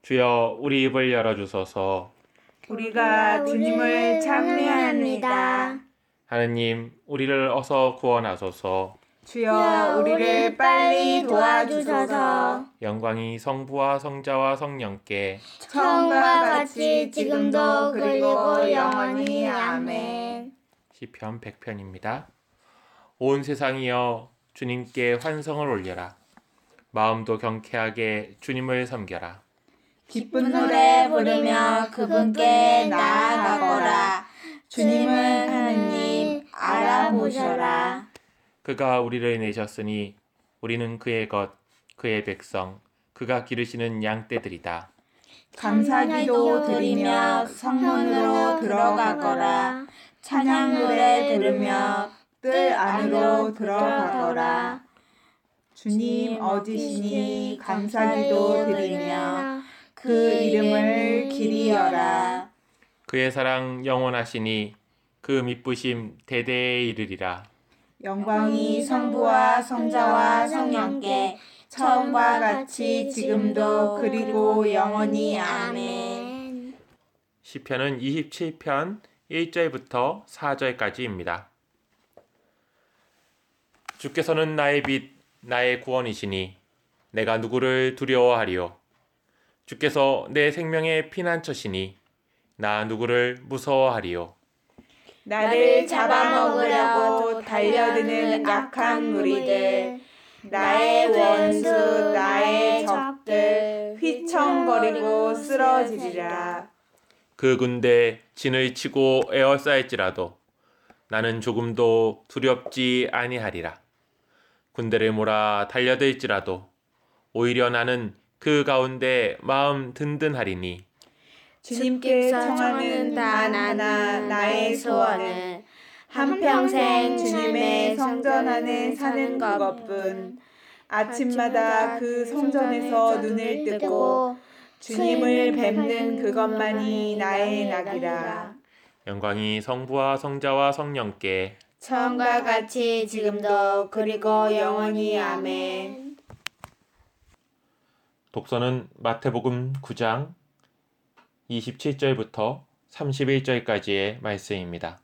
주여 우리 입을 열어주소서. 우리가 주님을 찬미합니다. 하느님, 우리를 어서 구원하소서. 주여 우리를 빨리 도와주소서. 영광이 성부와 성자와 성령께 처음과 같이 지금도 그리고 영원히 아멘. 시편 100편입니다. 온 세상이여 주님께 환성을 올려라. 마음도 경쾌하게 주님을 섬겨라. 기쁜 노래 부르며 그분께 나아가거라. 주님은 하느님 알아보셔라. 그가 우리를 내셨으니 우리는 그의 것, 그의 백성, 그가 기르시는 양떼들이다. 감사기도 드리며 성문으로 들어가거라. 찬양 노래 들으며 뜰 안으로 들어가거라. 주님 어디시니 감사기도 드리며 그 이름을 기리어라. 그의 사랑 영원하시니 그 미쁘심 대대에 이르리라. 영광이 성부와 성자와 성령께 처음과 같이 지금도 그리고 영원히 아멘. 시편은 27편 1절부터 4절까지입니다. 주께서는 나의 빛, 나의 구원이시니 내가 누구를 두려워하리요. 주께서 내 생명의 피난처시니 나 누구를 무서워하리요. 나를 잡아먹으려고 달려드는 악한 무리들, 나의 원수, 나의 적들 휘청거리고 쓰러지리라. 그 군대 진을 치고 에워싸일지라도 나는 조금도 두렵지 아니하리라. 군대를 몰아 달려들지라도 오히려 나는 그 가운데 마음 든든하리니 주님께 청하는 단 하나 나의 소원은 한평생 주님의 성전 안에 사는 그것뿐. 아침마다 그 성전에서 눈을 뜨고 주님을 뵙는 그것만이 나의 낙이라. 영광이 성부와 성자와 성령께 처음과 같이 지금도 그리고 영원히 아멘. 독서는 마태복음 9장 27절부터 31절까지의 말씀입니다.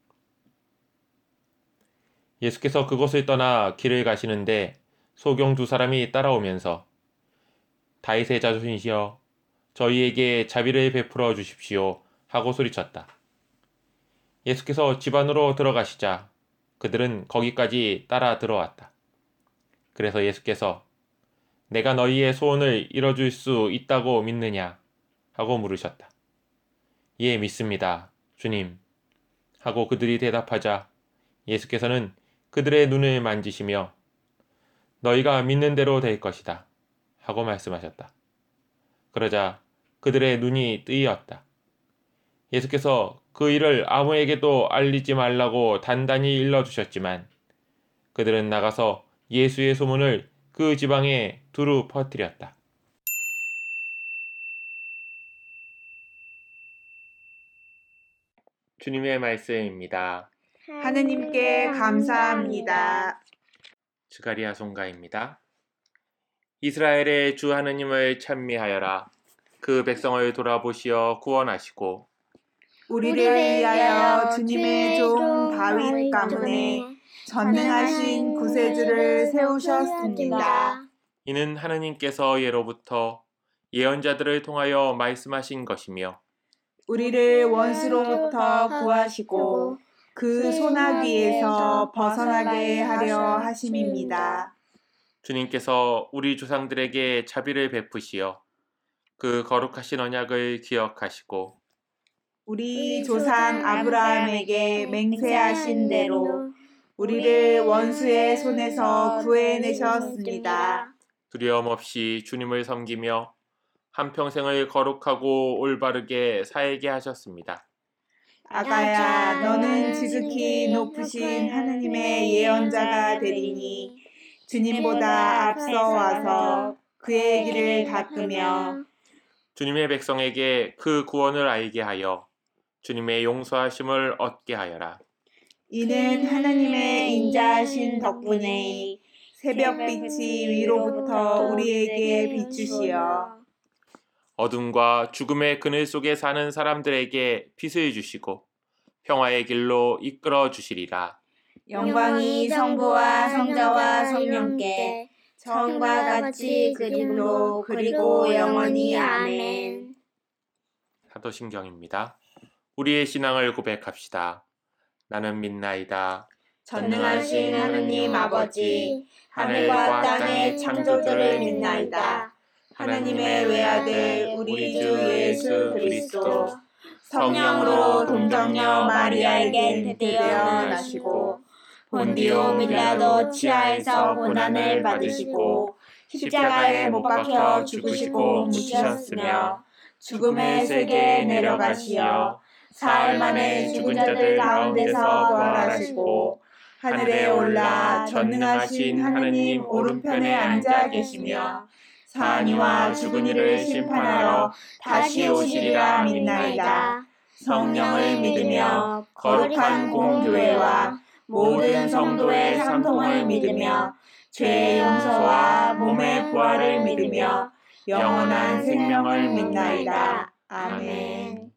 예수께서 그곳을 떠나 길을 가시는데 소경 두 사람이 따라오면서 다윗의 자손이시여 저희에게 자비를 베풀어 주십시오 하고 소리쳤다. 예수께서 집 안으로 들어가시자 그들은 거기까지 따라 들어왔다. 그래서 예수께서 내가 너희의 소원을 이뤄줄 수 있다고 믿느냐 하고 물으셨다. 예, 믿습니다, 주님 하고 그들이 대답하자 예수께서는 그들의 눈을 만지시며 너희가 믿는 대로 될 것이다 하고 말씀하셨다. 그러자 그들의 눈이 뜨이었다. 예수께서 그 일을 아무에게도 알리지 말라고 단단히 일러주셨지만 그들은 나가서 예수의 소문을 그 지방에 두루 퍼뜨렸다. 주님의 말씀입니다. 하느님께 감사합니다. 스가랴 송가입니다. 이스라엘의 주 하느님을 찬미하여라. 그 백성을 돌아보시어 구원하시고 우리를 위하여 주님의 종 다윗 가문에 전능하신 구세주를 세우셨습니다. 이는 하느님께서 예로부터 예언자들을 통하여 말씀하신 것이며 우리를 원수로부터 구하시고 그 소나기에서 벗어나게 하려 하심입니다. 주님께서 우리 조상들에게 자비를 베푸시어 그 거룩하신 언약을 기억하시고 우리 조상 아브라함에게 맹세하신 대로 우리를 원수의 손에서 구해내셨습니다. 두려움 없이 주님을 섬기며 한평생을 거룩하고 올바르게 살게 하셨습니다. 아가야, 너는 지극히 높으신 하느님의 예언자가 되리니 주님보다 앞서 와서 그의 길을 닦으며 주님의 백성에게 그 구원을 알게 하여 주님의 용서하심을 얻게 하여라. 이는 하나님의 인자하신 덕분에 새벽빛이 위로부터 우리에게 비추시어 어둠과 죽음의 그늘 속에 사는 사람들에게 빛을 주시고 평화의 길로 이끌어 주시리라. 영광이 성부와 성자와 성령께 처음과 같이 그리고 영원히 아멘. 사도신경입니다. 우리의 신앙을 고백합시다. 나는 믿나이다. 전능하신 하느님 아버지, 하늘과 땅의 창조주를 믿나이다. 하나님의 외아들 우리 주 예수 그리스도 성령으로 동정녀 마리아에게 태어나시고 본디오 빌라도 치하에서 고난을 받으시고 십자가에 못 박혀 죽으시고 묻히셨으며 죽음의 세계에 내려가시어 사흘 만에 죽은 자들 가운데서 부활하시고 하늘에 올라 전능하신 하느님 오른편에 앉아 계시며 사니와 죽은 이를 심판하러 다시 오시리라 믿나이다. 성령을 믿으며 거룩한 공교회와 모든 성도의 상통을 믿으며 죄의 용서와 몸의 부활을 믿으며 영원한 생명을 믿나이다. 아멘.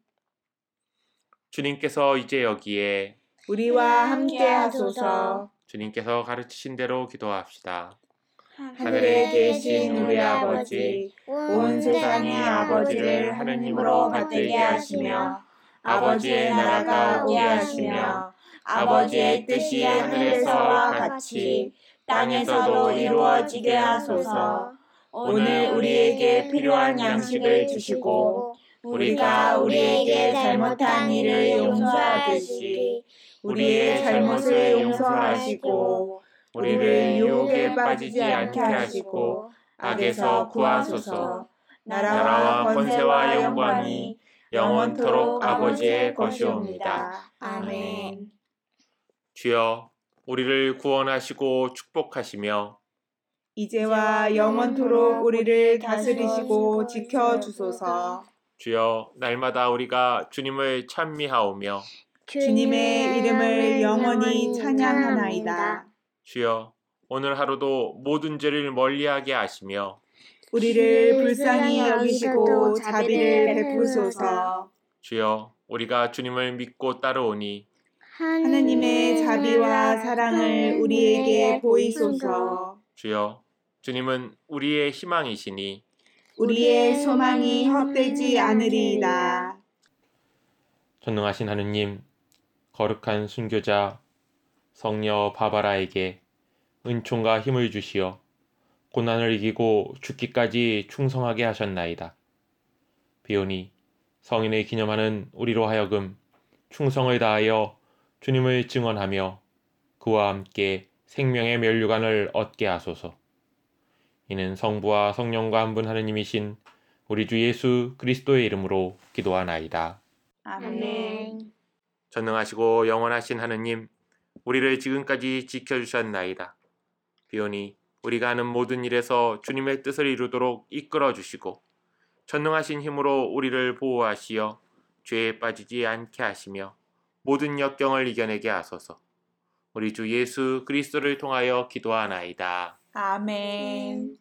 주님께서 이제 여기에 우리와 함께 하소서. 주님께서 가르치신 대로 기도합시다. 하늘에 계신 우리 아버지, 온 세상의 아버지를 하느님으로 받들게 하시며 아버지의 나라가 오게 하시며 아버지의 뜻이 하늘에서와 같이 땅에서도 이루어지게 하소서. 오늘 우리에게 필요한 양식을 주시고 우리가 우리에게 잘못한 일을 용서하듯이 우리의 잘못을 용서하시고 우리를 유혹에 빠지지 않게 하시고 악에서 구하소서. 나라와 권세와 영광이 영원토록 아버지의 것이옵니다. 아멘. 주여, 우리를 구원하시고 축복하시며 이제와 영원토록 우리를 다스리시고 지켜주소서. 주여, 날마다 우리가 주님을 찬미하오며 주님의 이름을 영원히 찬양하나이다. 주여, 오늘 하루도 모든 죄를 멀리하게 하시며 우리를 불쌍히 여기시고 자비를 베푸소서. 주여, 우리가 주님을 믿고 따르오니 하느님의 자비와 사랑을 우리에게 보이소서. 주여, 주님은 우리의 희망이시니 우리의 소망이 헛되지 않으리이다. 전능하신 하느님, 거룩한 순교자 성녀 바바라에게 은총과 힘을 주시어 고난을 이기고 죽기까지 충성하게 하셨나이다. 비오니 성인을 기념하는 우리로 하여금 충성을 다하여 주님을 증언하며 그와 함께 생명의 면류관을 얻게 하소서. 이는 성부와 성령과 한 분 하느님이신 우리 주 예수 그리스도의 이름으로 기도하나이다. 아멘. 전능하시고 영원하신 하느님, 우리를 지금까지 지켜주셨나이다. 비오니 우리가 하는 모든 일에서 주님의 뜻을 이루도록 이끌어 주시고 전능하신 힘으로 우리를 보호하시어 죄에 빠지지 않게 하시며 모든 역경을 이겨내게 하소서. 우리 주 예수 그리스도를 통하여 기도하나이다. 아멘.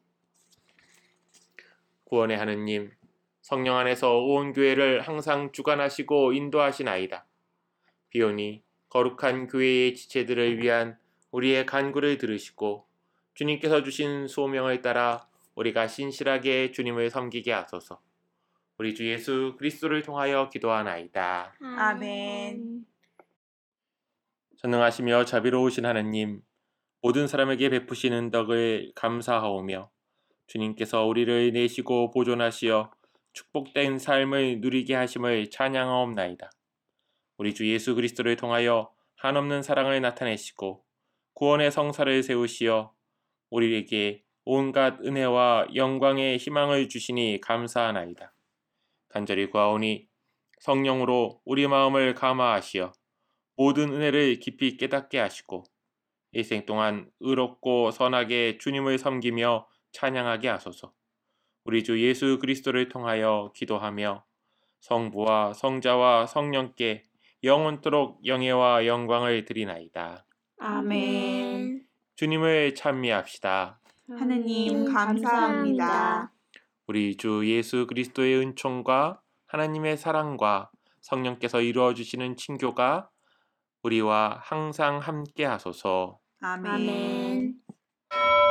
구원의 하느님, 성령 안에서 온 교회를 항상 주관하시고 인도하시나이다. 비오니 거룩한 교회의 지체들을 위한 우리의 간구를 들으시고 주님께서 주신 소명을 따라 우리가 신실하게 주님을 섬기게 하소서. 우리 주 예수 그리스도를 통하여 기도하나이다. 아멘. 전능하시며 자비로우신 하느님, 모든 사람에게 베푸시는 덕을 감사하오며 주님께서 우리를 내시고 보존하시어 축복된 삶을 누리게 하심을 찬양하옵나이다. 우리 주 예수 그리스도를 통하여 한없는 사랑을 나타내시고 구원의 성사를 세우시어 우리에게 온갖 은혜와 영광의 희망을 주시니 감사하나이다. 간절히 구하오니 성령으로 우리 마음을 감화하시어 모든 은혜를 깊이 깨닫게 하시고 일생 동안 의롭고 선하게 주님을 섬기며 찬양하게 하소서. 우리 주 예수 그리스도를 통하여 기도하며 성부와 성자와 성령께 영원토록 영예와 영광을 드리나이다. 아멘. 주님을 찬미합시다. 하느님 감사합니다. 우리 주 예수 그리스도의 은총과 하나님의 사랑과 성령께서 이루어 주시는 친교가 우리와 항상 함께 하소서. 아멘. 아멘.